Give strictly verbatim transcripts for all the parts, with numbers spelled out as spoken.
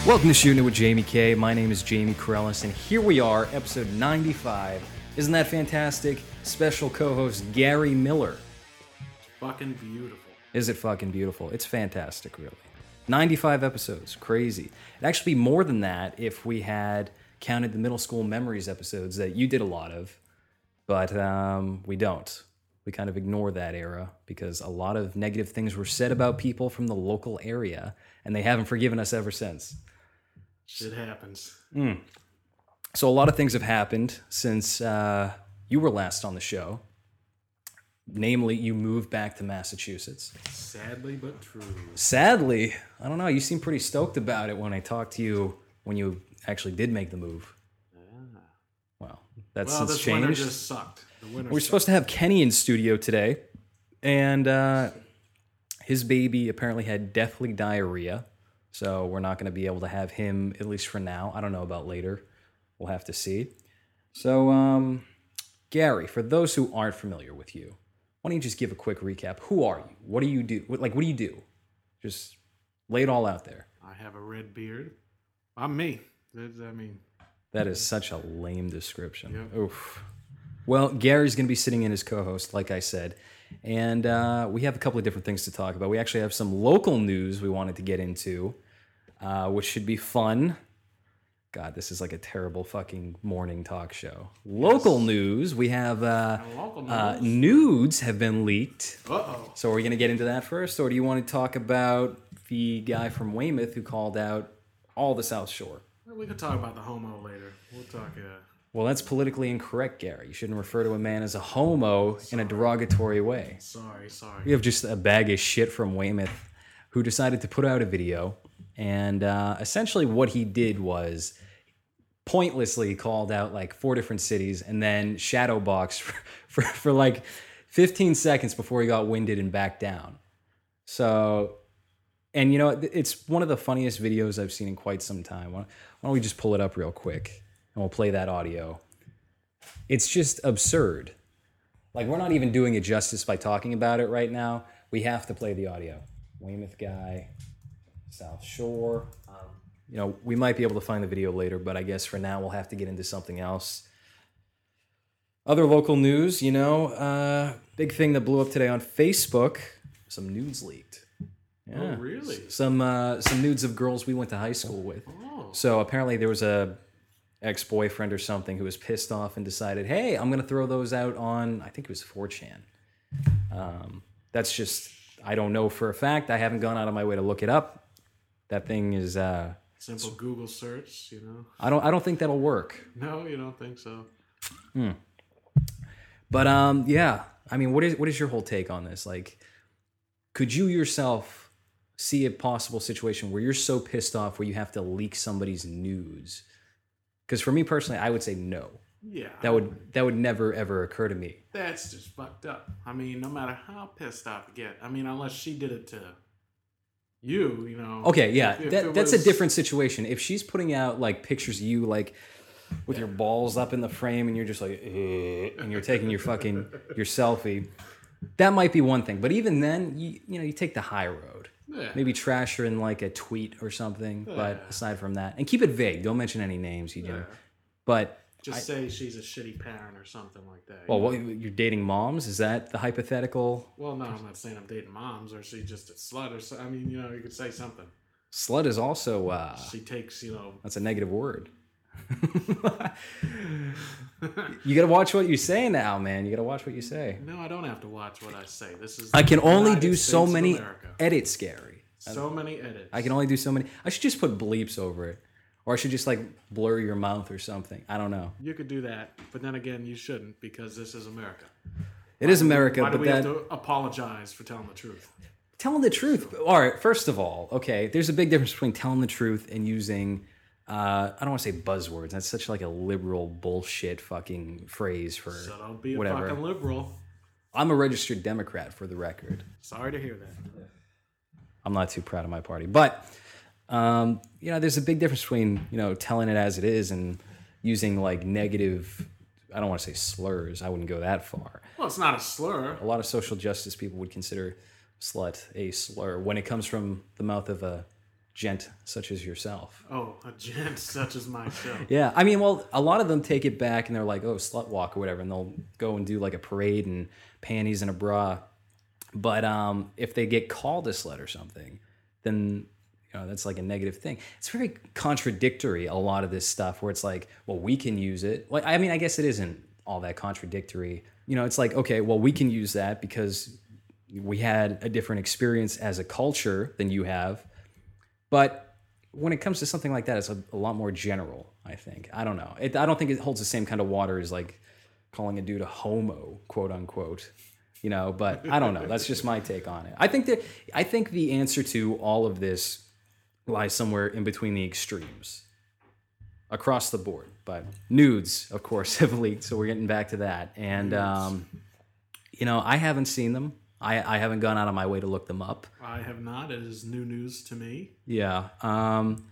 Welcome to Shooting It with Jamie K. My name is Jamie Corellis, and here we are, episode ninety-five. Isn't that fantastic? Special co-host Gary Miller. Fucking beautiful. Is it fucking beautiful? It's fantastic, really. ninety-five episodes. Crazy. It'd actually be more than that if we had counted the middle school memories episodes that you did a lot of, but um, we don't. We kind of ignore that era because a lot of negative things were said about people from the local area, and they haven't forgiven us ever since. Shit happens. Mm. So a lot of things have happened since uh, you were last on the show. Namely, you moved back to Massachusetts. Sadly, but true. Sadly, I don't know. You seem pretty stoked about it when I talked to you when you actually did make the move. Yeah. Well, that's well, since this changed. winter just sucked. The winter We're sucked. supposed to have Kenny in studio today, and uh, his baby apparently had deathly diarrhea. So we're not going to be able to have him, at least for now. I don't know about later. We'll have to see. So, um, Gary, for those who aren't familiar with you, why don't you just give a quick recap? Who are you? What do you do? What, like, what do you do? Just lay it all out there. I have a red beard. I'm me. That's, I mean... That is such a lame description. Yep. Oof. Well, Gary's going to be sitting in as co-host, like I said. And uh, we have a couple of different things to talk about. We actually have some local news we wanted to get into. Uh, which should be fun. God, this is like a terrible fucking morning talk show. Local Yes. news. We have uh, Local news. uh, nudes have been leaked. Uh-oh. So are we going to get into that first? Or do you want to talk about the guy from Weymouth who called out all the South Shore? Well, we could talk about the homo later. We'll talk... Uh... Well, that's politically incorrect, Gary. You shouldn't refer to a man as a homo in a derogatory way. Sorry, sorry. We have just a bag of shit from Weymouth who decided to put out a video. And uh, essentially what he did was pointlessly called out like four different cities and then shadowboxed for, for, for like fifteen seconds before he got winded and backed down. So, and you know, it's one of the funniest videos I've seen in quite some time. Why don't we just pull it up real quick and we'll play that audio. It's just absurd. Like, we're not even doing it justice by talking about it right now. We have to play the audio. Weymouth guy... South Shore. Um, you know, we might be able to find the video later, but I guess for now we'll have to get into something else. Other local news, you know, uh, big thing that blew up today on Facebook. Some nudes leaked. Yeah. Oh, really? Some uh, some nudes of girls we went to high school with. Oh. So apparently there was a ex-boyfriend or something who was pissed off and decided, hey, I'm going to throw those out on, I think it was four chan. Um, that's just, I don't know for a fact. I haven't gone out of my way to look it up. That thing is uh, Simple Google search, you know? I don't I don't think that'll work. No, you don't think so? Hmm. But um, yeah. I mean, what is what is your whole take on this? Like, could you yourself see a possible situation where you're so pissed off where you have to leak somebody's nudes? Because for me personally, I would say no. Yeah. That would that would never ever occur to me. That's just fucked up. I mean, no matter how pissed off you get. I mean, unless she did it to... You, you know. Okay, yeah, if, if that, that's was... a different situation. If she's putting out like pictures of you like with yeah. your balls up in the frame and you're just like, eh, and you're taking your fucking your selfie, that might be one thing. But even then, you you know, you take the high road. Yeah. Maybe trash her in like a tweet or something. Yeah. But aside from that, and keep it vague. Don't mention any names, you know. Yeah. But just I, say she's a shitty parent or something like that. Well, you what, you're dating moms? Is that the hypothetical? Well, no, I'm not saying I'm dating moms or she's just a slut or so. I mean, you know, you could say something. Slut is also... Uh, she takes, you know... That's a negative word. You gotta watch what you say now, man. You gotta watch what you say. No, I don't have to watch what I say. This is... I can only United do States so of many America. edits, Gary. So many edits. I can only do so many. I should just put bleeps over it. Or I should just like blur your mouth or something. I don't know. You could do that, but then again, you shouldn't because this is America. It is America, Why do but we that have to apologize for telling the truth? telling the truth. All right, first of all, okay, there's a big difference between telling the truth and using uh, I don't want to say buzzwords. That's such like a liberal bullshit fucking phrase for So don't be a whatever. fucking liberal. I'm a registered Democrat, for the record. Sorry to hear that. I'm not too proud of my party, but um, you know, there's a big difference between, you know, telling it as it is and using like negative, I don't want to say slurs. I wouldn't go that far. Well, it's not a slur. A lot of social justice people would consider slut a slur when it comes from the mouth of a gent such as yourself. Oh, a gent such as myself. Yeah, I mean, well, a lot of them take it back and they're like, oh, slut walk or whatever, and they'll go and do like a parade in panties and a bra. But um, if they get called a slut or something, then you know that's like a negative thing. It's very contradictory, a lot of this stuff, where it's like, well, we can use it. Like, I mean, I guess it isn't all that contradictory. You know, it's like, okay, well, we can use that because we had a different experience as a culture than you have. But when it comes to something like that, it's a, a lot more general, I think. I don't know. It, I don't think it holds the same kind of water as like calling a dude a homo, quote unquote. You know, but I don't know. That's just my take on it. I think that I think the answer to all of this lies somewhere in between the extremes, across the board. But nudes, of course, have leaked, so we're getting back to that. And um, you know, I haven't seen them. I, I haven't gone out of my way to look them up. I have not. It is new news to me. Yeah. Um,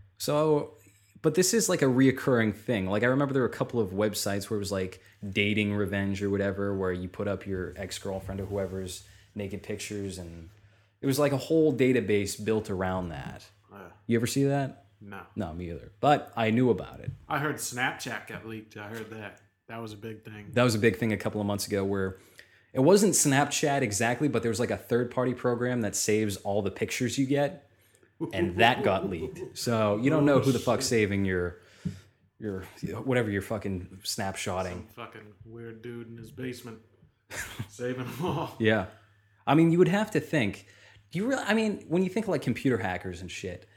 so, but this is like a reoccurring thing. Like I remember there were a couple of websites where it was like dating revenge or whatever, where you put up your ex-girlfriend or whoever's naked pictures, and it was like a whole database built around that. Uh, you ever see that? No. No, me either. But I knew about it. I heard Snapchat got leaked. I heard that. That was a big thing. That was a big thing a couple of months ago where it wasn't Snapchat exactly, but there was like a third-party program that saves all the pictures you get, and that got leaked. So you don't know who the fuck's saving your, your whatever you're fucking snapshotting. Some fucking weird dude in his basement saving them all. Yeah, I mean, you would have to think. Do you really? I mean, when you think of like computer hackers and shit,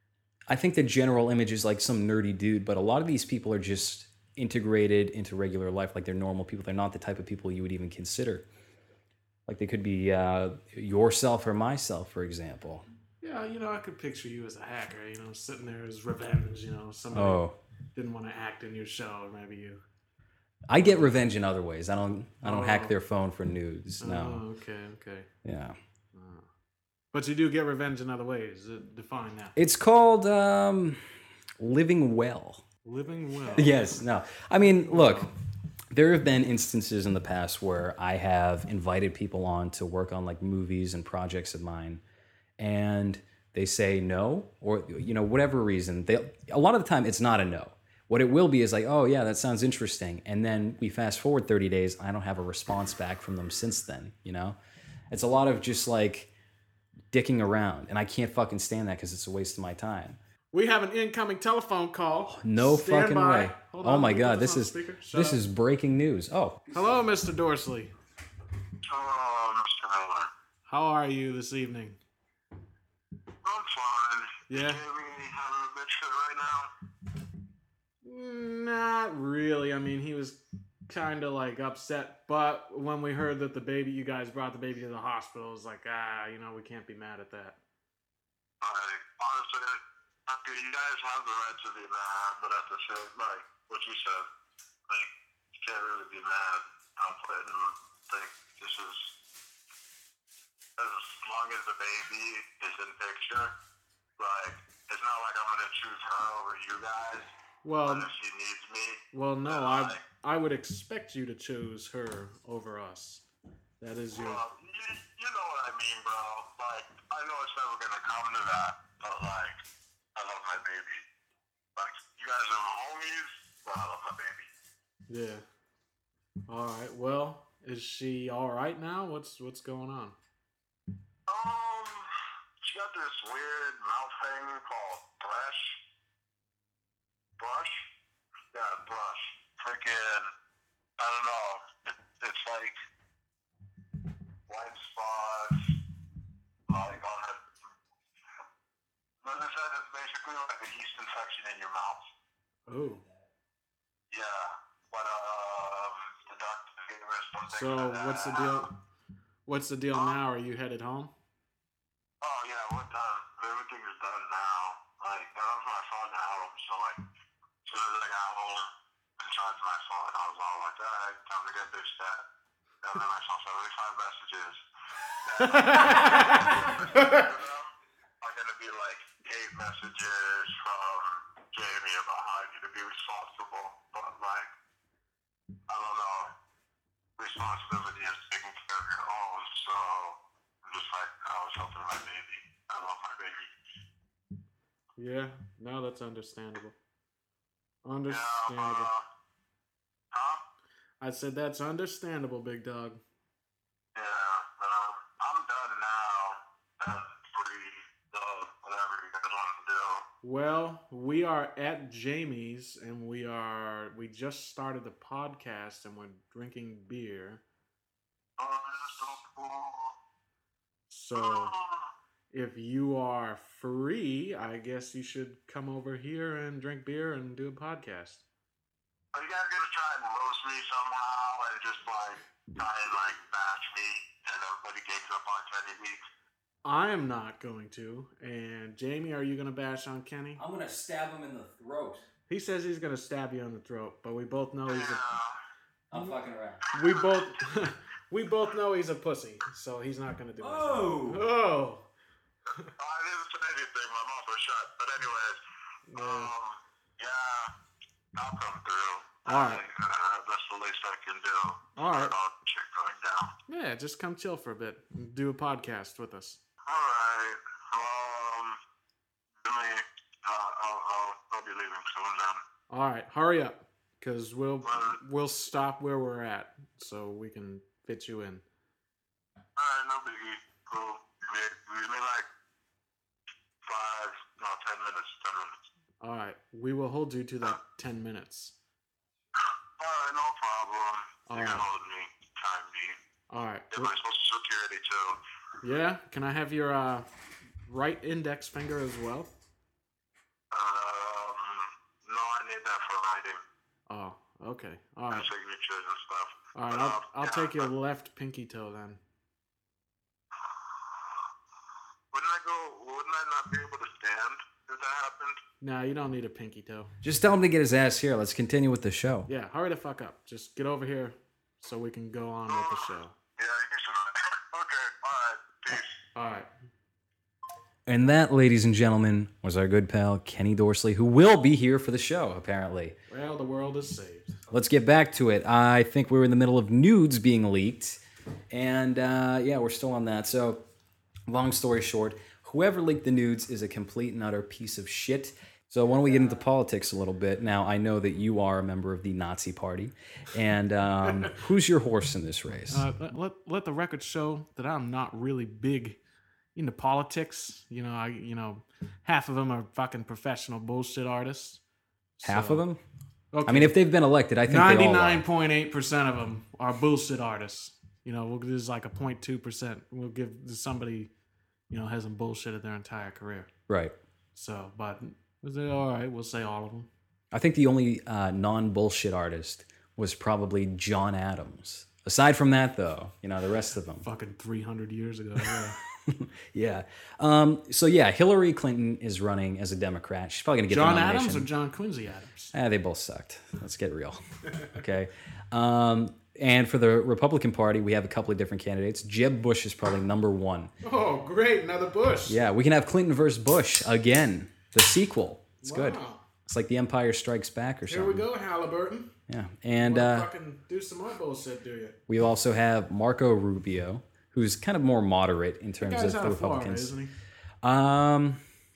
I think the general image is like some nerdy dude, but a lot of these people are just integrated into regular life, like they're normal people. They're not the type of people you would even consider. Like they could be uh, yourself or myself, for example. Yeah, you know, I could picture you as a hacker, you know, sitting there as revenge, you know, somebody oh. didn't want to act in your show, or maybe you. I get revenge in other ways. I don't I don't oh. hack their phone for nudes. No. Oh, okay, okay. Yeah. Uh, but you do get revenge in other ways. Uh, define that. It's called um, living well. Living well. Yes. No. I mean, look, there have been instances in the past where I have invited people on to work on like movies and projects of mine, and they say no, or you know, whatever reason. They a lot of the time it's not a no. What it will be is like, oh yeah, that sounds interesting, and then we fast forward thirty days. I don't have a response back from them since then. You know, it's a lot of just like dicking around, and I can't fucking stand that because it's a waste of my time. We have an incoming telephone call. No Stand fucking by. way. Hold oh on, my let me god, put this on is speaker. Shut this up. is breaking news. Oh. Hello, Mister Dorsley. Hello, Mister Miller. How are you this evening? I'm fine. Yeah. You really having a bitch fit right now? Not really. I mean, he was kind of like upset, but when we heard that the baby, you guys brought the baby to the hospital, it was like, ah, you know, we can't be mad at that. Like, honestly, okay, you guys have the right to be mad, but at the same, like, what you said, like, you can't really be mad. I'm putting, like, this is, as long as the baby is in picture, like, it's not like I'm going to choose her over you guys. Well, if she needs me. Well, no, then, I like, I would expect you to choose her over us. That is your. Well, you, you know what I mean, bro. Like, I know it's never going to come to that, but, like, I love my baby. Like, you guys are my homies, but I love my baby. Yeah. All right. Well, is she all right now? What's what's going on? Um, she got this weird mouth thing called brush. Brush? Yeah, brush. Freaking, I don't know. It, it's like white spots, like on it. But it says it's basically like a yeast infection in your mouth. Oh. Yeah, but um, the doctor gave us something. So what's the deal? What's the deal Huh? now? Are you headed home? Oh yeah, we're done. Everything is done now. Like, that was my phone at home, so like, as soon as I got home and charged my phone, I was all like, alright, time to get this set. And then I saw seventy-five messages. Are gonna be like eight messages from Jamie about how I need to be responsible, but like, I don't know. Responsibility is taking care of your own, so I'm just like, I was helping my baby. I love my baby. Yeah, no, that's understandable. Yeah, Understandable. uh, huh? I said that's understandable, big dog. Yeah, but um, I'm done now. And free, so whatever you guys want to do. Well, we are at Jamie's, and we are we just started the podcast, and we're drinking beer. Oh, that's so cool. So, if you are free, I guess you should come over here and drink beer and do a podcast. Are you guys gonna try and roast me somehow and just like try and like bash me and everybody gangs up on Kenny weeks? I am not going to. And Jamie, are you going to bash on Kenny? I'm gonna stab him in the throat. He says he's going to stab you in the throat, but we both know he's a I'm fucking around. we both we both know he's a pussy, so he's not going to do it. Oh. Oh. I didn't say anything. My mouth was shut. But anyways, Yeah. um, yeah, I'll come through. All right. Uh, that's the least I can do. All right. I'll check going down. Yeah, just come chill for a bit. And do a podcast with us. All right. Um, let me. Uh, I'll, I'll, I'll be leaving soon then. All right, hurry up, cuz we'll we'll stop where we're at so we can fit you in. All right, no biggie. Cool. Give me, give me like five, no, ten minutes. Ten minutes. All right, we will hold you to that ten minutes. All right, no problem. All you right. can hold me, time me. All right. Get my social security too. Yeah, can I have your uh, right index finger as well? Um, no, I need that for writing. Oh, okay. All right. Signatures and stuff. All right, But, I'll, um, I'll yeah, take your but left pinky toe then. Wouldn't I go? Wouldn't I not be able to stand if that happened? Nah, you don't need a pinky toe. Just tell him to get his ass here. Let's continue with the show. Yeah, hurry the fuck up. Just get over here so we can go on with the show. Yeah, you should. Okay, all right, peace. All right. And that, ladies and gentlemen, was our good pal Kenny Dorsley, who will be here for the show, apparently. Well, the world is saved. Let's get back to it. I think we were in the middle of nudes being leaked. And uh, yeah, we're still on that. So, long story short, whoever leaked the nudes is a complete and utter piece of shit. So, why don't we get into politics a little bit? Now, I know that you are a member of the Nazi Party. And um, who's your horse in this race? Uh, let, let, let the record show that I'm not really big into politics. You know, I you know, half of them are fucking professional bullshit artists. Half So- of them? Okay. I mean, if they've been elected, I think they all ninety-nine are. point eight percent of them are bullshit artists. You know, we'll, there's like a zero point two percent. We'll give somebody, you know, hasn't bullshitted their entire career. Right. So, but was it all right? We'll say all of them. I think the only uh, non-bullshit artist was probably John Adams. Aside from that, though, you know, the rest of them. Fucking three hundred years ago. Yeah. Yeah. Um, so, yeah, Hillary Clinton is running as a Democrat. She's probably going to get John the Adams nomination. or John Quincy Adams? Ah, they both sucked. Let's get real. Okay. Um, and for the Republican Party, we have a couple of different candidates. Jeb Bush is probably number one. Oh, great. Another Bush. Yeah, we can have Clinton versus Bush again. The sequel. It's good. Wow. It's like The Empire Strikes Back or Here something. we go, Halliburton. Yeah. And Wanna uh, fucking do some more bullshit, do you? we also have Marco Rubio, who's kind of more moderate in terms Guy's of out the of Florida, Republicans. isn't he? Um,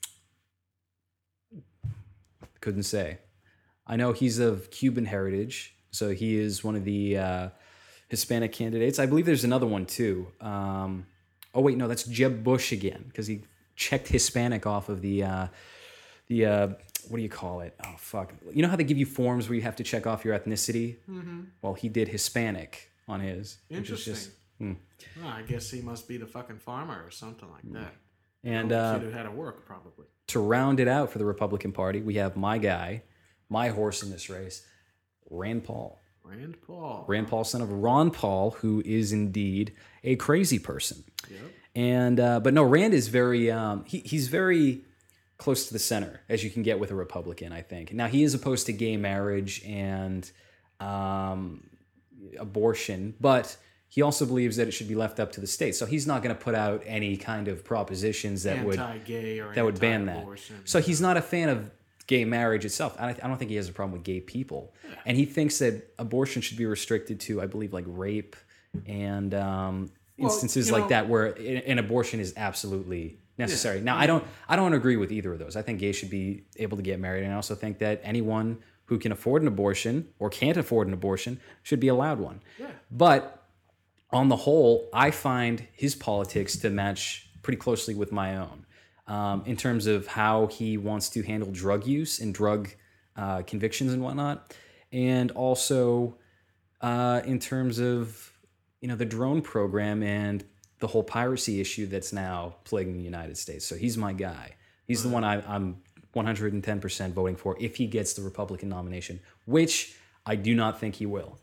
couldn't say. I know he's of Cuban heritage, so he is one of the uh, Hispanic candidates. I believe there's another one too. Um, oh wait, no, that's Jeb Bush again because he checked Hispanic off of the uh, the uh, what do you call it? Oh fuck! You know how they give you forms where you have to check off your ethnicity? Mm-hmm. Well, he did Hispanic on his. which is Interesting. just- hmm. Well, I guess he must be the fucking farmer or something like that. And The uh, kid who had to work, probably. to round it out for the Republican Party, we have my guy, my horse in this race, Rand Paul. Rand Paul. Rand Paul, son of Ron Paul, who is indeed a crazy person. Yep. And uh, but no, Rand is very um, he, he's very close to the center as you can get with a Republican, I think. Now he is opposed to gay marriage and um, abortion, but he also believes that it should be left up to the states. So he's not going to put out any kind of propositions that would Anti-gay or that would ban that. anti-abortion. So he's not a fan of gay marriage itself. I I don't think he has a problem with gay people. And he thinks that abortion should be restricted to, I believe, like rape and um, Well, instances you like know- that where an an abortion is absolutely necessary. Now, I don't I don't agree with either of those. I think gays should be able to get married, and I also think that anyone who can afford an abortion or can't afford an abortion should be allowed one. Yeah. But on the whole, I find his politics to match pretty closely with my own um, in terms of how he wants to handle drug use and drug uh, convictions and whatnot, and also uh, in terms of you know the drone program and the whole piracy issue that's now plaguing the United States. So he's my guy. He's the one I, I'm one hundred ten percent voting for if he gets the Republican nomination, which I do not think he will.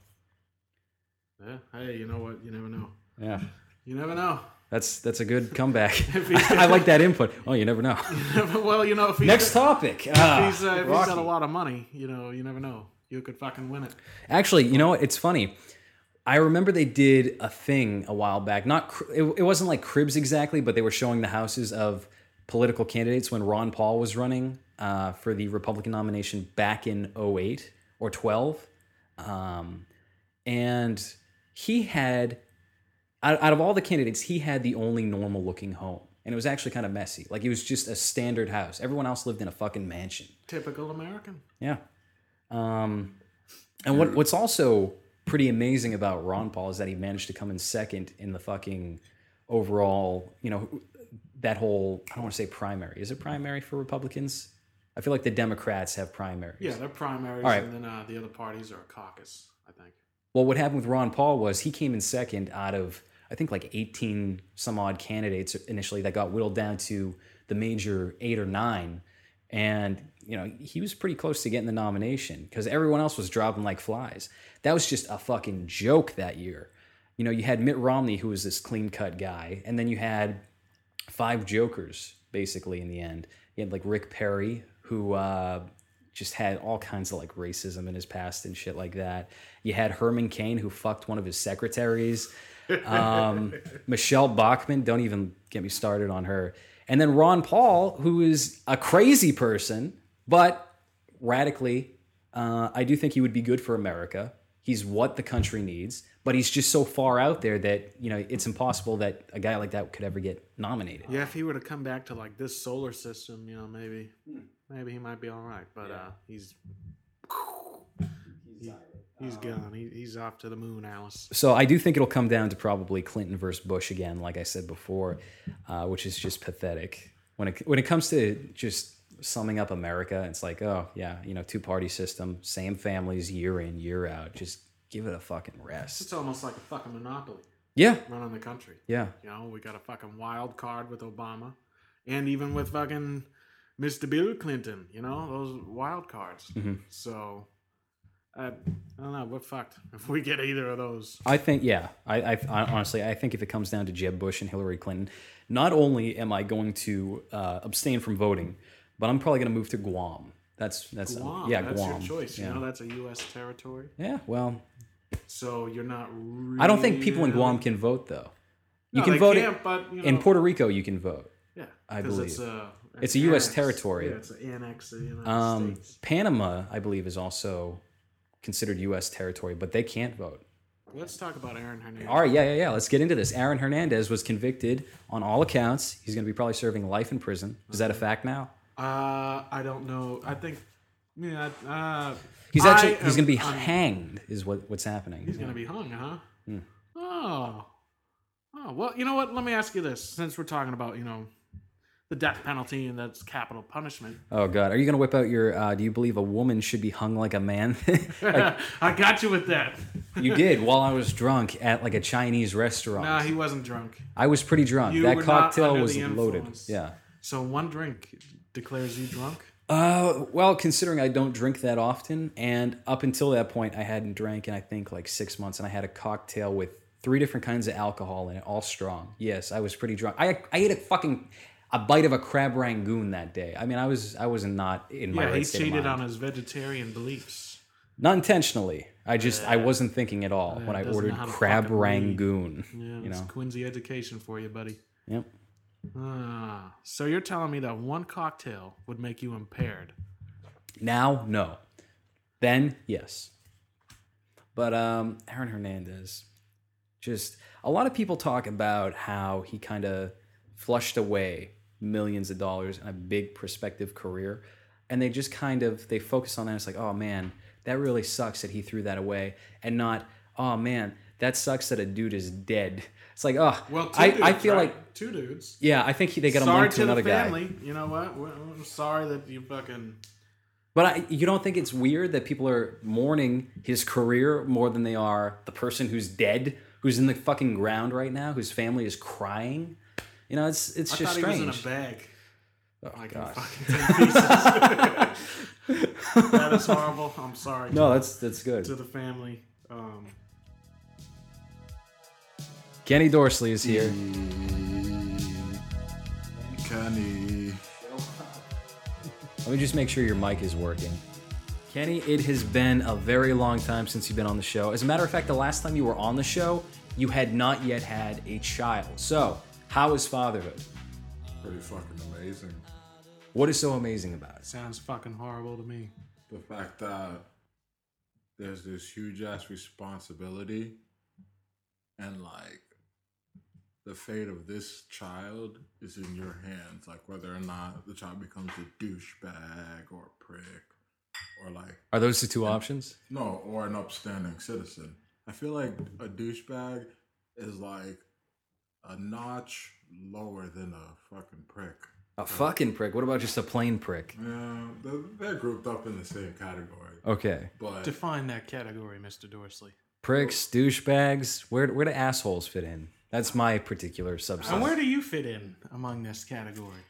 Yeah. Hey, you know what? You never know. Yeah. You never know. That's that's a good comeback. I like that input. Oh, you never know. Well, you know, if he's, Next topic. If, Ah, he's, uh, if he's Rocky. got a lot of money, you know, you never know. You could fucking win it. Actually, you know what? It's funny. I remember they did a thing a while back. Not cr- it, it wasn't like Cribs exactly, but they were showing the houses of political candidates when Ron Paul was running uh, for the Republican nomination back in oh eight or twelve. Um, and he had, out, out of all the candidates, he had the only normal looking home. And it was actually kind of messy. Like it was just a standard house. Everyone else lived in a fucking mansion. Typical American. Yeah. Um, and what what's also pretty amazing about Ron Paul is that he managed to come in second in the fucking overall, you know, that whole, I don't want to say primary. Is it primary for Republicans? I feel like the Democrats have primaries. Yeah, they're primaries, All right. and then uh, the other parties are a caucus, I think. Well, what happened with Ron Paul was he came in second out of, I think, like eighteen some odd candidates initially that got whittled down to the major eight or nine. And, you know, he was pretty close to getting the nomination because everyone else was dropping like flies. That was just a fucking joke that year. You know, you had Mitt Romney, who was this clean-cut guy, and then you had five jokers, basically, in the end. You had, like, Rick Perry, who uh, just had all kinds of, like, racism in his past and shit like that. You had Herman Cain, who fucked one of his secretaries. Um, Michelle Bachmann, don't even get me started on her. And then Ron Paul, who is a crazy person, but radically, uh, I do think he would be good for America. He's what the country needs, but he's just so far out there that, you know, it's impossible that a guy like that could ever get nominated. Yeah, if he were to come back to like this solar system, you know, maybe, maybe he might be all right. But uh, he's, he, he's gone. He, he's off to the moon, Alice. So I do think it'll come down to probably Clinton versus Bush again, like I said before, uh, which is just pathetic. When it when it comes to just summing up America, it's like, oh, yeah, you know, two-party system, same families year in, year out. Just give it a fucking rest. It's almost like a fucking monopoly Yeah, running the country. yeah. You know, we got a fucking wild card with Obama, and even with fucking Mister Bill Clinton. You know, those wild cards. Mm-hmm. So, I, I don't know. We're fucked if we get either of those. I think, yeah. I, I, I honestly, I think if it comes down to Jeb Bush and Hillary Clinton, not only am I going to uh, abstain from voting, but I'm probably going to move to Guam. That's that's Guam. yeah, that's Guam. your choice. Yeah. You know, that's a U S territory. Yeah, well, So you're not. Really, I don't think people in Guam can vote though. You No, can they vote can't, but, you know, in Puerto Rico. You can vote. Yeah, I 'cause believe. it's a, It's a U S annex. territory. Yeah, it's an annex of the United Um, States. Panama, I believe, is also considered U S territory, but they can't vote. Let's talk about Aaron Hernandez. All right, yeah, yeah, yeah. Let's get into this. Aaron Hernandez was convicted on all accounts. He's going to be probably serving life in prison. Is that a fact now? Uh, I don't know. I think. Yeah. Uh, He's actually I he's am- going to be I'm- hanged. Is what what's happening? He's gonna be hung, huh? Hmm. Oh. Oh well, you know what? Let me ask you this: since we're talking about, you know, the death penalty and that's capital punishment. Oh God, are you going to whip out your? Uh, do you believe a woman should be hung like a man? Like, I got you with that. you did while I was drunk at like a Chinese restaurant. Nah, he wasn't drunk. I was pretty drunk. You that were not cocktail under was the loaded. influence. Yeah. So one drink declares you drunk. Uh, well, considering I don't drink that often, and up until that point, I hadn't drank in I think like six months, and I had a cocktail with three different kinds of alcohol in it, all strong. Yes, I was pretty drunk. I I ate a fucking a bite of a crab rangoon that day. I mean, I was I was not in my Yeah, right he state of cheated mind. on his vegetarian beliefs. Not intentionally. I just I wasn't thinking at all Yeah, when I doesn't ordered know how to crab fucking read. rangoon. Yeah, You it's know. Quincy education for you, buddy. Yep. Ah, so you're telling me that one cocktail would make you impaired? Now, no. Then, yes. But um, Aaron Hernandez, just a lot of people talk about how he kind of flushed away millions of dollars and a big prospective career, and they just kind of they focus on that. It's like, oh man, that really sucks that he threw that away, and not, oh man, that sucks that a dude is dead. It's like, oh, Well, two I, dudes, I feel right? like, two dudes. yeah, I think he, they got him Sorry linked to to another the family. guy. You know what? We're, I'm sorry that you fucking. But I, you don't think it's weird that people are mourning his career more than they are the person who's dead, who's in the fucking ground right now, whose family is crying? You know, it's it's I just thought strange. he was in a bag. Oh, Like gosh. in fucking ten pieces. That is horrible. I'm sorry. No, to, that's that's good. to the family. Um, Kenny Dorsley is here. Kenny. Let me just make sure your mic is working. Kenny, it has been a very long time since you've been on the show. As a matter of fact, the last time you were on the show, you had not yet had a child. So, how is fatherhood? Pretty fucking amazing. What is so amazing about it? sounds fucking horrible to me. The fact that there's this huge ass responsibility and like the fate of this child is in your hands. Like whether or not the child becomes a douchebag or a prick or like Are those the two options? no, or an upstanding citizen. I feel like a douchebag is like a notch lower than a fucking prick. A fucking prick. What about just a plain prick? Yeah, they're, they're grouped up in the same category. Okay. But Define that category, Mister Dorsley. Pricks, douchebags. Where where do assholes fit in? That's my particular subset. And where do you fit in among this category?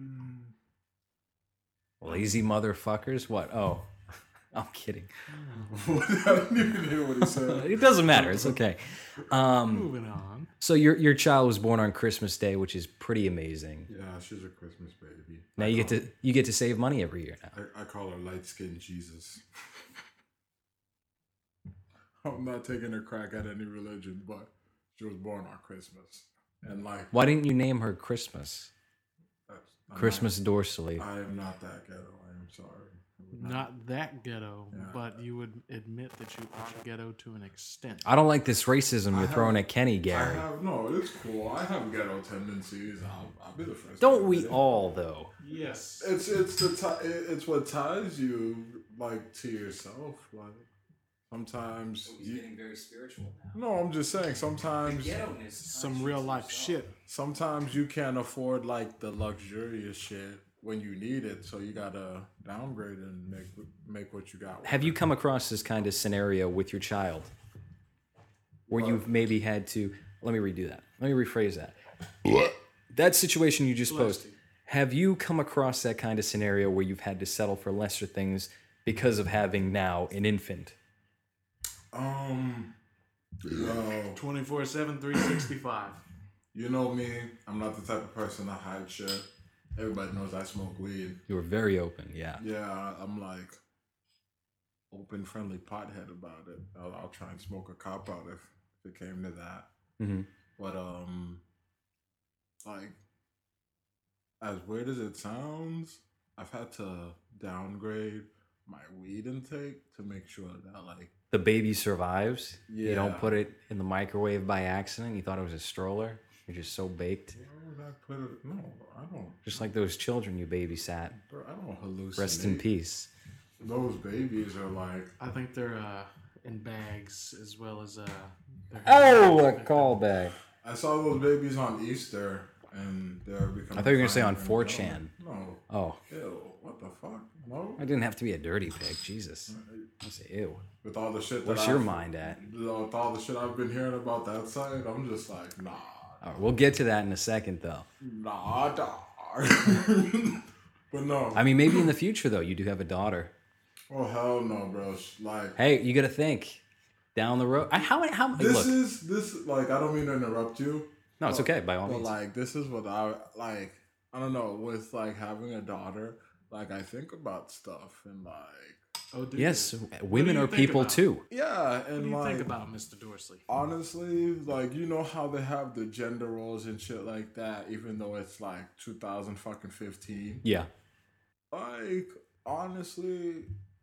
Lazy motherfuckers? What? Oh, I'm kidding. I didn't even hear what he said. It doesn't matter. It's okay. Um, Moving on. so your your child was born on Christmas Day, which is pretty amazing. Yeah, she's a Christmas baby. Now I you get call- to you get to save money every year now. I, I call her light skinned Jesus. I'm not taking a crack at any religion, but she was born on Christmas, and like Why didn't you name her Christmas? that's, I'm Christmas Dorsley. Not, I am not that ghetto. I am sorry. I would not- Not that ghetto, Yeah. but you would admit that you are ghetto to an extent. I don't like this racism I you're throwing have- at Kenny, I Gary. have no. It's cool. I have ghetto tendencies. I'll, I'll be the first. Don't to we admit it. all though? Yes. It's it's the ti- it- it's what ties you like to yourself. Like sometimes you, very spiritual no, I'm just saying sometimes Some real life shit. sometimes you can't afford like the luxurious shit when you need it, so you gotta downgrade and make make what you got. Have you come across this kind of scenario with your child, where you've maybe had to? Let me redo that. Let me rephrase that. That situation you just Bless posed. you. Have you come across that kind of scenario where you've had to settle for lesser things because of having now an infant? Um, no, twenty-four seven, three sixty-five. you know me. I'm not the type of person to hide shit. Everybody knows I smoke weed. You were very open, yeah. Yeah, I'm like open, friendly pothead about it. I'll, I'll try and smoke a cop out if, if it came to that. hmm But um, like as weird as it sounds, I've had to downgrade my weed intake to make sure that like The baby survives. You don't Yeah. put it in the microwave by accident. You thought it was a stroller. You're just so baked. where would I put it? No, I don't. Just like those children you babysat. Bro, I don't hallucinate. Rest in peace. Those babies are like I think they're uh, in bags as well as. Uh, they're- Oh, a callback. I saw those babies on Easter, and they're becoming. I thought you were gonna say fine on and four grown. chan. No, Oh, ew, what the fuck? No. I didn't have to be a dirty pig. Jesus. I say, ew. With all the shit that What's your I've- mind at? With all the shit I've been hearing about that side, I'm just like, nah, All right, we'll get to that in a second, though. nah, dog. But no. I mean, maybe in the future, though, you do have a daughter. Oh hell no, bro. Sh- Like Hey, you got to think down the road. I, how how this look? is this like I don't mean to interrupt you. No, it's okay. By all But means. like this is what I like. I don't know. With like having a daughter, like I think about stuff and like Oh, dude. Yes, What women do you are think people about? too. yeah, What and do you like think about Mister Dorsley? honestly, like you know how they have the gender roles and shit like that, even though it's like two thousand fucking fifteen. Yeah. Like honestly,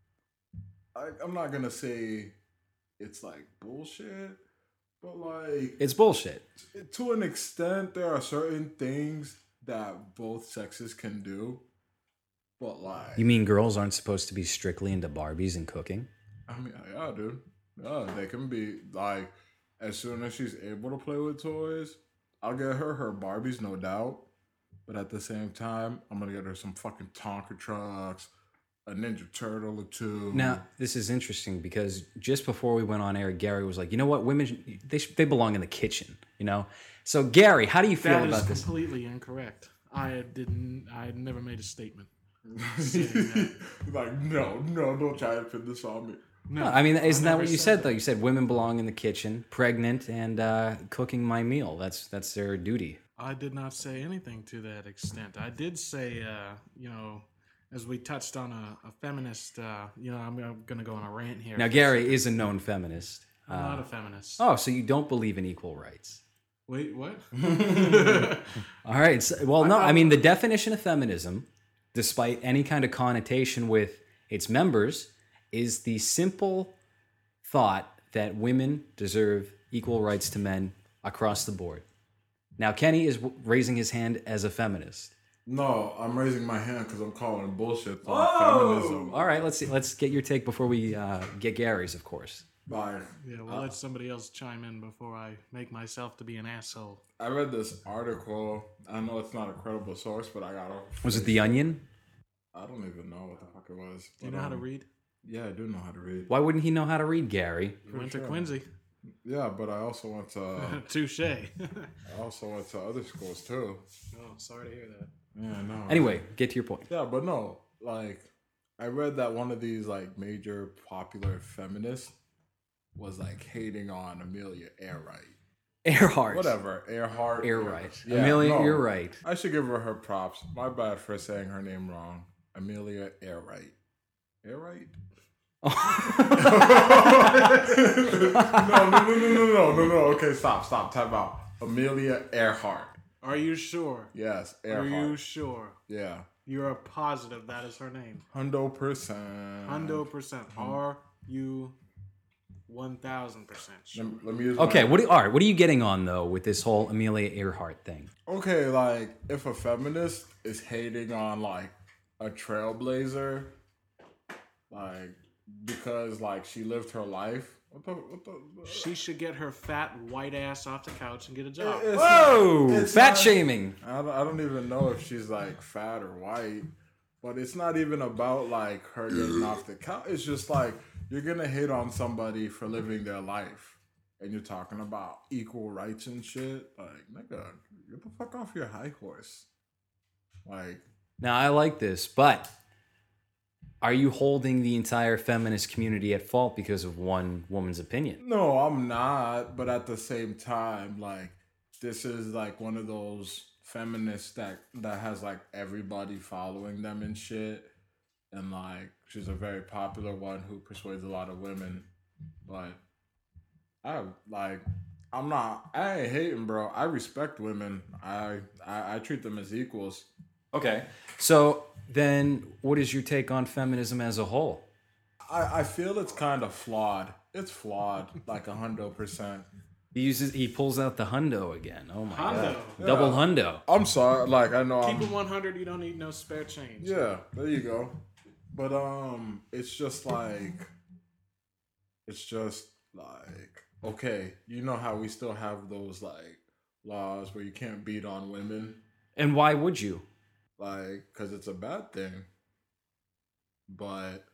I, I'm not gonna say it's like bullshit, but like It's bullshit. to an extent, there are certain things that both sexes can do, but like, You mean girls aren't supposed to be strictly into Barbies and cooking? I mean, yeah, dude, yeah, they can be like, as soon as she's able to play with toys, I'll get her her Barbies, no doubt. But at the same time, I'm gonna get her some fucking Tonka trucks, a Ninja Turtle or two. Now, this is interesting because just before we went on air, Gary was like, "You know what? Women they sh- they belong in the kitchen." You know. So, Gary, how do you feel That about is this? completely incorrect. I didn't. I never made a statement. Like, no, no, don't try to pin this on me. No, No, I mean, isn't that never what you said said though? You said women belong in the kitchen, pregnant, and uh, cooking my meal. That's that's their duty. I did not say anything to that extent. I did say, uh, you know, as we touched on a, a feminist, uh, you know, I'm, I'm going to go on a rant here. Now, Gary is a known feminist. I'm Uh, not a feminist. oh, so you don't believe in equal rights? Wait, what? All right. So, well, no. I mean, the definition of feminism, despite any kind of connotation with its members, is the simple thought that women deserve equal rights to men across the board. Now, Kenny is w- raising his hand as a feminist. No, I'm raising my hand because I'm calling bullshit on feminism. All right, let's see. Let's get your take before we uh, get Gary's, of course. Like, Yeah, we'll let somebody else chime in before I make myself to be an asshole. I read this article. I know it's not a credible source, but I got it. Was it The Onion? I don't even know what the fuck it was. Do you but, know how to um, read? Yeah, I do know how to read. Why wouldn't he know how to read, Gary? You went to sure. Quincy. Yeah, but I also went to Touche. I also went to other schools too. Oh, sorry to hear that. Yeah, no. Anyway, get to your point. Yeah, but no, like I read that one of these like major popular feminists was like hating on Amelia Earhart. Earhart. Whatever, Earhart. Earhart. Yeah, Amelia, no. you're right. I should give her her props. My bad for saying her name wrong. Amelia Earhart. Earhart? no, no, no, no, no, no, no, no. Okay, stop, stop, time out. Amelia Earhart. Are you sure? Yes, Are Earhart. you sure? Yeah, You're a positive that is her name. hundo percent. Hundo percent. Are you one thousand percent sure? Let, let me use Okay, my- what do you, all right, what are you getting on though with this whole Amelia Earhart thing? Okay, like if a feminist is hating on like a trailblazer, like because like she lived her life. What the? What the? She should get her fat white ass off the couch and get a job. It's Whoa! not- it's Fat not- shaming. I don't, I don't even know if she's like fat or white, but it's not even about like her getting off the couch. It's just like you're gonna hate on somebody for living their life, and you're talking about equal rights and shit. Like, nigga, get the fuck off your high horse. Like, Now, I like this, but are you holding the entire feminist community at fault because of one woman's opinion? no, I'm not. But at the same time, like, this is like one of those feminists that that has like everybody following them and shit. And like she's a very popular one who persuades a lot of women. But I like I'm not I ain't hating, bro. I respect women. I I, I treat them as equals. Okay. So then what is your take on feminism as a whole? I, I feel it's kind of flawed. It's flawed, like a hundred percent. He uses he pulls out the hundo again. Oh my Hundo. god. Double hundo. I'm sorry, like I know Keep I'm it one hundred. You don't need no spare change. Yeah, there you go. But um, it's just like, it's just like, okay, you know how we still have those like laws where you can't beat on women, And why would you? like, because it's a bad thing. But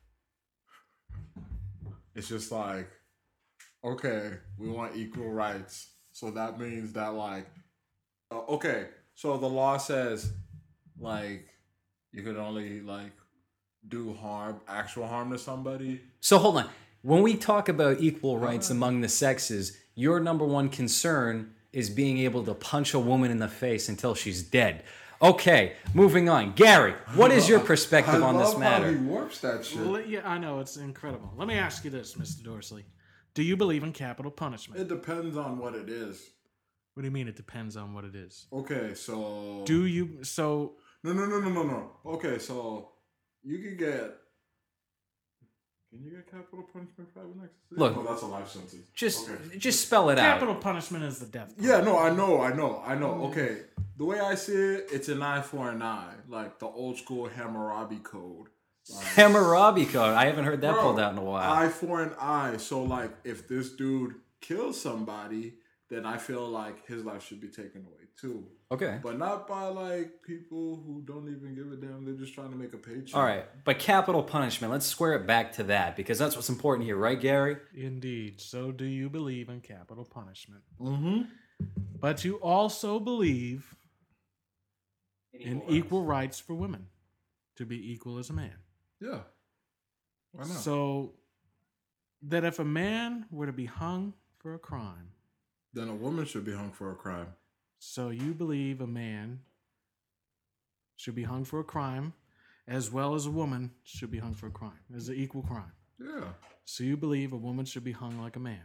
it's just like, okay, we want equal rights, so that means that like, uh, okay, so the law says, like, you could only like do harm, actual harm to somebody. So hold on. When we talk about equal rights among the sexes, your number one concern is being able to punch a woman in the face until she's dead. Okay, moving on. Gary, what is your perspective I on this love matter? How he warps that shit. Well, yeah, I know it's incredible. Let me ask you this, Mister Dorsley: do you believe in capital punishment? It depends on what it is. What do you mean? It depends on what it is. Okay, so Do you? So no no no no no no. Okay, so you could get. Can you get capital punishment for having sex? Look, no, that's a life sentence. Just Okay. just spell it out. capital punishment is the death penalty. Yeah, no, I know, I know, I know. Okay, the way I see it, it's an eye for an eye, like the old school Hammurabi code. Like, Hammurabi code. I haven't heard that bro, pulled out in a while. Eye for an eye. So like, if this dude kills somebody, then I feel like his life should be taken away too. Okay. But not by like people who don't even give a damn. They're just trying to make a paycheck. All right. But capital punishment, let's square it back to that because that's what's important here, right, Gary? Indeed. So do you believe in capital punishment? Mm-hmm. But you also believe in equal rights for women to be equal as a man. Yeah. Why not? So that if a man were to be hung for a crime, Then a woman should be hung for a crime. so you believe a man should be hung for a crime as well as a woman should be hung for a crime. It's an equal crime. Yeah. So you believe a woman should be hung like a man.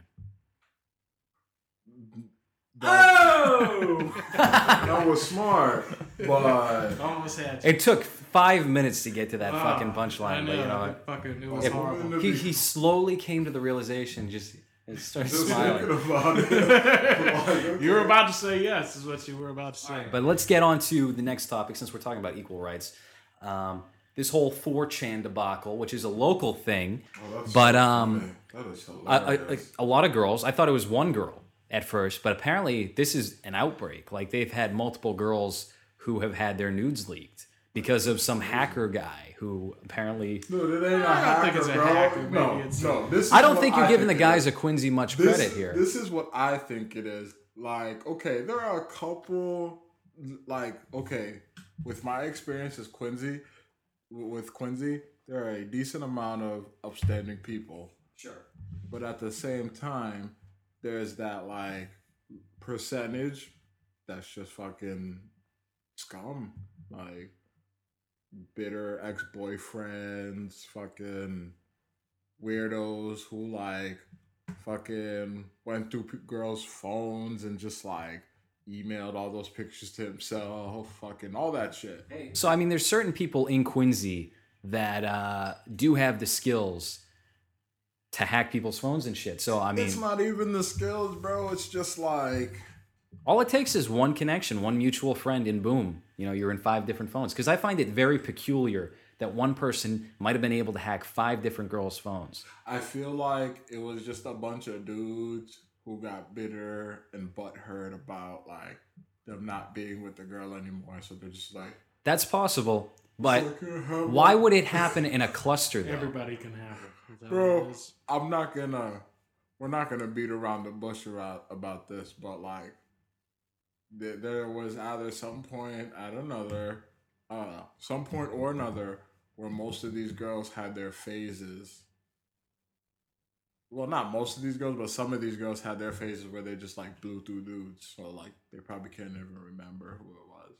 Oh! That was smart, but Almost had It took five minutes to get to that Ah, fucking I punchline, know, but you know it what? fucking, it was If- horrible. He, he slowly came to the realization, just and started just smiling. thinking about it. Like, okay. You were about to say yes, is what you were about to say. But let's get on to the next topic since we're talking about equal rights. Um, this whole four chan debacle, which is a local thing, Oh, that's but so um, funny. That is I, I, hilarious. like, a lot of girls. I thought it was one girl at first, but apparently this is an outbreak. Like they've had multiple girls who have had their nudes leaked because of some hacker guy who apparently. Dude, it ain't a I don't hacker, think it's a bro. hacker, maybe no, it's- no. This is I don't what think you're I giving the think it guys is. a Quincy much This, credit here. This is what I think it is. Like, okay, there are a couple, like, okay, with my experience as Quincy, with Quincy, there are a decent amount of upstanding people. Sure. But at the same time, there's that, like, percentage that's just fucking scum. Like, bitter ex-boyfriends, fucking weirdos who, like, fucking went through p- girls' phones and just, like, emailed all those pictures to himself, fucking all that shit. So I mean, there's certain people in Quincy that uh, do have the skills to hack people's phones and shit. So I mean, It's not even the skills, bro. It's just like, all it takes is one connection, one mutual friend, and boom, you know, you're in five different phones. Because I find it very peculiar that one person might have been able to hack five different girls' phones. I feel like it was just a bunch of dudes who got bitter and butthurt about, like, them not being with the girl anymore. So they're just like, That's possible, but "I can't have why one." would it happen in a cluster though? Everybody can have it. Is that what Bro, it is? I'm not gonna, we're not gonna beat around the bush about, about this, but like, there, there was either some point at another, uh, some point or another, where most of these girls had their phases. Well, not most of these girls, but some of these girls had their phases where they just like blew through dudes. So like, they probably can't even remember who it was.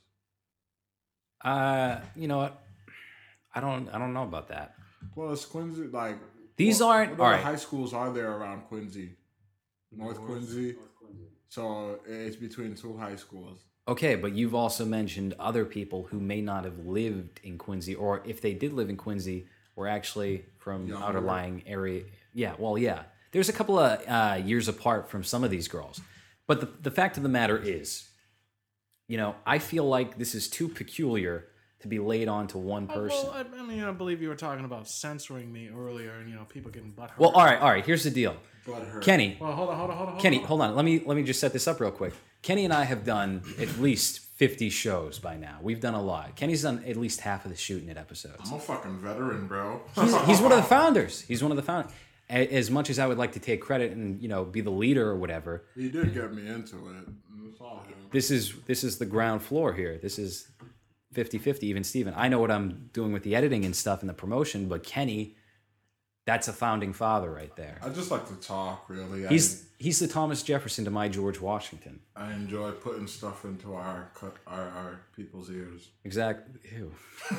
Uh, you know what? I don't. I don't know about that. Plus, Quincy, like, These what, aren't- what other alright. high schools are there around Quincy? North Quincy. So it's between two high schools. Okay, but you've also mentioned other people who may not have lived in Quincy, or if they did live in Quincy, were actually from Younger. outerlying area. Yeah, well, yeah. There's a couple of uh, years apart from some of these girls. But the, the fact of the matter is, you know, I feel like this is too peculiar to be laid on to one Oh, person. well, I, I mean, I believe you were talking about censoring me earlier, and you know, people getting butthurt. Well, all right, all right. Here's the deal, Butthurt. Kenny. Well, hold on, hold on, hold on. Kenny, hold on. hold on. Let me let me just set this up real quick. Kenny and I have done at least fifty shows by now. We've done a lot. Kenny's done at least half of the shooting at episodes. I'm a fucking veteran, bro. He's, he's one of the founders. He's one of the founders. A- As much as I would like to take credit and you know be the leader or whatever, He did get me into it. It's all him. this is this is the ground floor here. This is fifty-fifty, even Steven. I know what I'm doing with the editing and stuff and the promotion, but Kenny, that's a founding father right there. I just like to talk, really. He's he's the Thomas Jefferson to my George Washington. I, I enjoy putting stuff into our cut our, our people's ears. Exactly. Ew.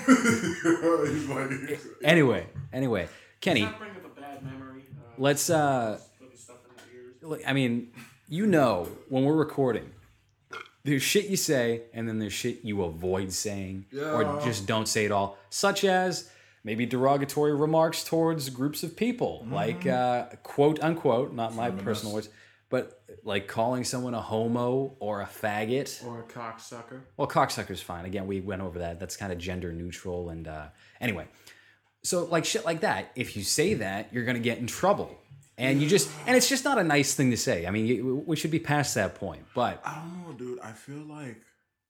He's like, Anyway, anyway, Kenny, Does that bring up a bad memory? Uh, let's uh putting stuff in my ears. Look, I mean, you know, when we're recording, there's shit you say, and then there's shit you avoid saying, or Yeah. just don't say at all, such as maybe derogatory remarks towards groups of people, like uh, quote unquote, not my Feminist. personal words, But like calling someone a homo or a faggot, Or a cocksucker. well, cocksucker's fine. Again, we went over that. That's kind of gender neutral. And uh, anyway, so like shit like that, if you say that, you're going to get in trouble. And you just, and it's just not a nice thing to say. I mean, you, we should be past that point. But I don't know, dude. I feel like,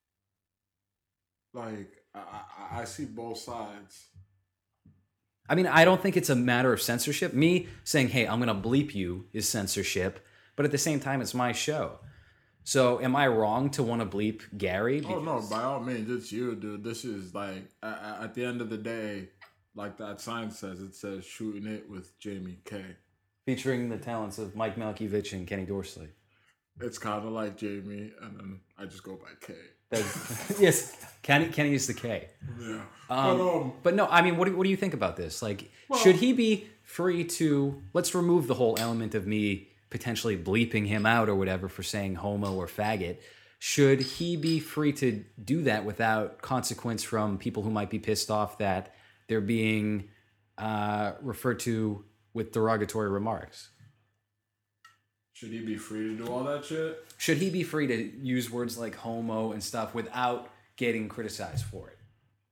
like I, I, I see both sides. I mean, I don't think it's a matter of censorship. Me saying, hey, I'm going to bleep you is censorship. But at the same time, it's my show. So am I wrong to want to bleep Gary? Oh, no, by all means, it's you, dude. This is like, at, at the end of the day, like that sign says, it says shooting it with Jamie K. Featuring the talents of Mike Malkiewicz and Kenny Dorsley. It's kind of like Jamie, and then I just go by K. That's, yes, Kenny, Kenny is the K. Yeah. Um, but, um, but no, I mean, what do, what do you think about this? Like, Well- should he be free to, let's remove the whole element of me potentially bleeping him out or whatever for saying homo or faggot. Should he be free to do that without consequence from people who might be pissed off that they're being uh, referred to with derogatory remarks? should he be free to do all that shit? Should he be free to use words like homo and stuff without getting criticized for it?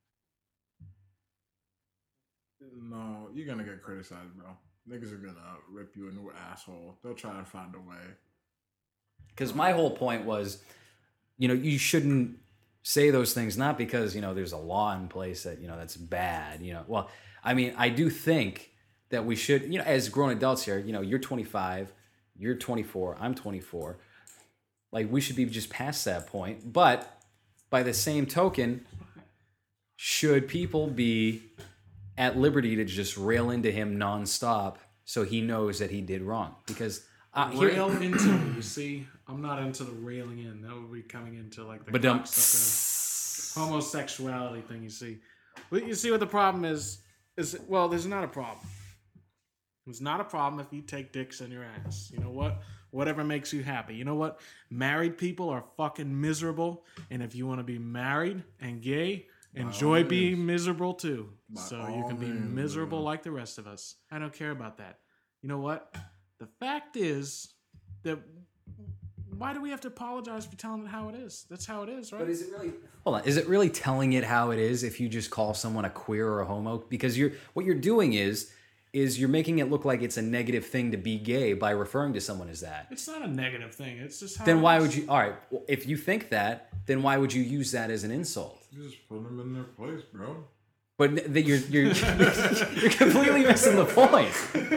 No, you're gonna get criticized, bro. Niggas are gonna rip you a new asshole. They'll try to find a way. Because my whole point was, you know, you shouldn't say those things, not because, you know, there's a law in place that, you know, that's bad, you know. Well, I mean, I do think that we should, you know, as grown adults here, you know, you're twenty-five, you're twenty-four, I'm twenty-four. Like, we should be just past that point. But by the same token, should people be at liberty to just rail into him nonstop so he knows that he did wrong? Because uh, here, Rail into me. You see, I'm not into the railing in. That would be coming into like the But um, cocksucker homosexuality thing. You see, but you see what the problem is. Is well, there's not a problem. It's not a problem if you take dicks in your ass. You know what? Whatever makes you happy. You know what? Married people are fucking miserable, and if you want to be married and gay, enjoy all being means. miserable too. By So you all can be means, miserable man. like the rest of us. I don't care about that. You know what? The fact is that why do we have to apologize for telling it how it is? That's how it is, right? But is it really? Hold on. Is it really telling it how it is if you just call someone a queer or a homo? Because you're what you're doing is is you're making it look like it's a negative thing to be gay by referring to someone as that. It's not a negative thing. It's just how Then it why is. would you? All right. Well, if you think that, then why would you use that as an insult? You just put them in their place, bro. But that you're you're you're completely missing the point.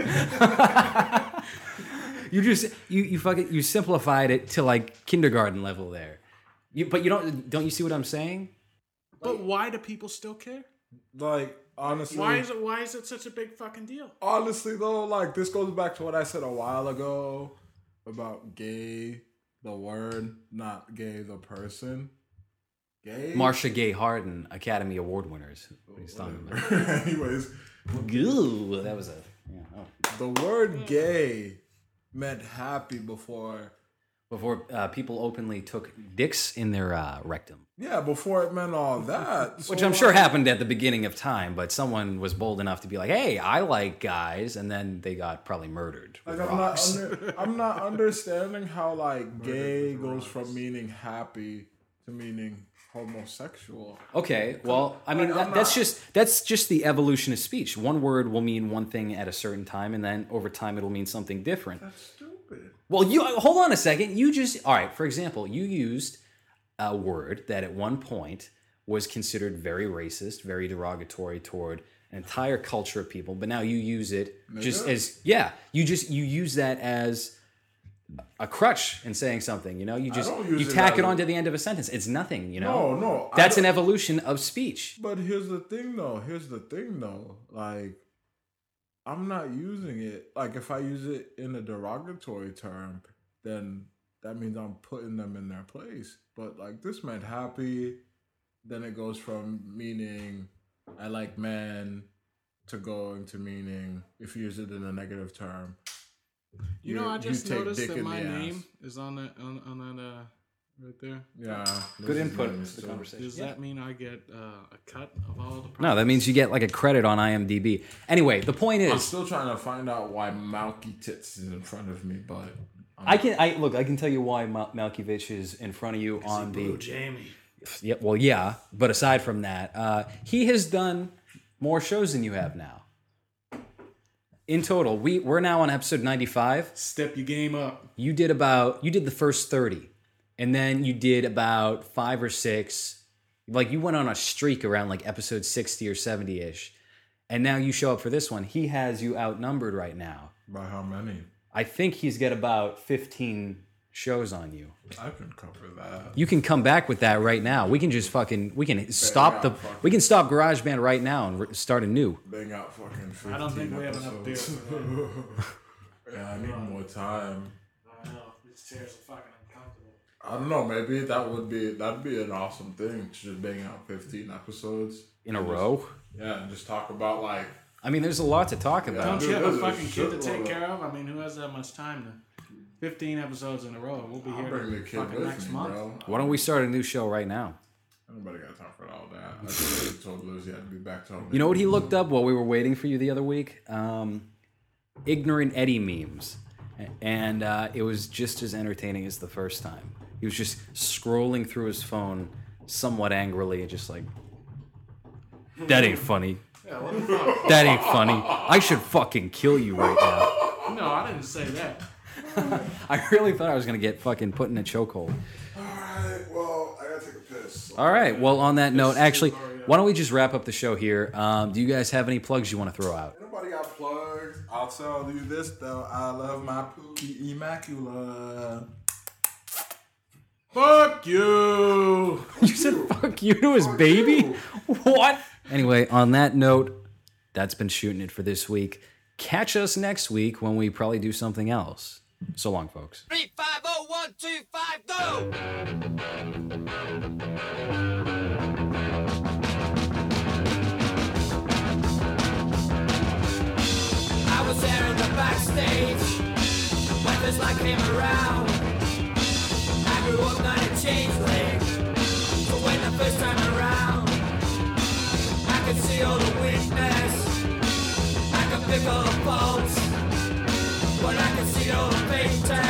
You just you you fucking you simplified it to like kindergarten level there. You but you don't don't you see what I'm saying? But why do people still care? Like, honestly. Why is it why is it such a big fucking deal? Honestly, though, like, this goes back to what I said a while ago about gay, the word, not gay, the person. Gay? Marcia Gay Harden, Academy Award winners. What he's talking about. Anyways, Ooh, that was a. Yeah, oh. the word gay meant happy before. Before uh, people openly took dicks in their uh, rectum, Yeah, before it meant all that. which So, I'm sure like, happened at the beginning of time. But someone was bold enough to be like, "Hey, I like guys," and then they got probably murdered with Like, I'm not, rocks. under, I'm not understanding how, like, gay goes from meaning happy to meaning homosexual. Okay, well, I mean Like, that, I'm that's not- just that's just the evolution of speech. One word will mean one thing at a certain time, and then over time it'll mean something different. That's stupid. Well, you hold on a second. You just all right. For example, you used a word that at one point was considered very racist, very derogatory toward an entire culture of people, but now you use it just Nigga? as yeah. You just you use that as a crutch in saying something. You know, you just don't use you it tack as it a- onto the end of a sentence. It's nothing. You know, No, no. I that's an don't- evolution of speech. But here's the thing, though. Here's the thing, though. Like, I'm not using it. Like, if I use it in a derogatory term, then that means I'm putting them in their place. But, like, this meant happy. Then it goes from meaning I like man to going to meaning, if you use it in a negative term. You know, I just take noticed dick that in my the ass. name is on that on, on that uh right there. Yeah. Good this is input nice, to the too. conversation. Does Yeah. that mean I get uh, a cut of all the? No, that means you get like a credit on IMDb. Anyway, the point I'm is, still trying to find out why Malky Tits is in front of me, but I can. I look. I can tell you why Mal- Malkovich is in front of you on the. Jamie. Yeah. Well, yeah. But aside from that, uh, he has done more shows than you have now. In total, we we're now on episode ninety-five. Step your game up. You did about. You did the first thirty, and then you did about five or six. Like you went on a streak around like episode sixty or seventy ish, and now you show up for this one. He has you outnumbered right now. By how many? I think he's got about fifteen shows on you. I can cover that. You can come back with that right now. We can just fucking we can stop the we can stop GarageBand right now and re- start anew. Bang out fucking fifteen I don't think we have enough beer episodes. for that. Yeah, I need more time. I know. These chairs are fucking uncomfortable. I don't know. Maybe that would be that'd be an awesome thing to just bang out fifteen episodes In a And row? Just, yeah, and just talk about like. I mean, there's a lot to talk about. Don't you dude, have a there's a fucking kid to shitload take of- care of? I mean, who has that much time to? fifteen episodes in a row. We'll be I'll here bring the kid fucking with next me, month. bro. Why don't we start a new show right now? Nobody got time for all that. I just told Liz he had to be back to home. You know what he looked up while we were waiting for you the other week? Um, Ignorant Eddie memes. And uh, it was just as entertaining as the first time. He was just scrolling through his phone somewhat angrily and just like, that ain't funny. Yeah, what the fuck? That ain't funny. I should fucking kill you right now. No, I didn't say that. I really thought I was going to get fucking put in a chokehold. Alright, well, I gotta take a piss. All right. Well, on that note, actually, why don't we just wrap up the show here? Um, do you guys have any plugs you want to throw out? Nobody got plugs. I'll tell you this though. I love my Pookie Immaculate. Fuck you. You said fuck you to his baby? What? Anyway, on that note, that's been shooting it for this week. Catch us next week when we probably do something else. So long, folks. Three, five, oh, one, two, five, go! I was there in the backstage when this light came around. I grew up not a changeling, but when the first time around, I could see all the weakness, I could pick all the faults, but I could see all the faith.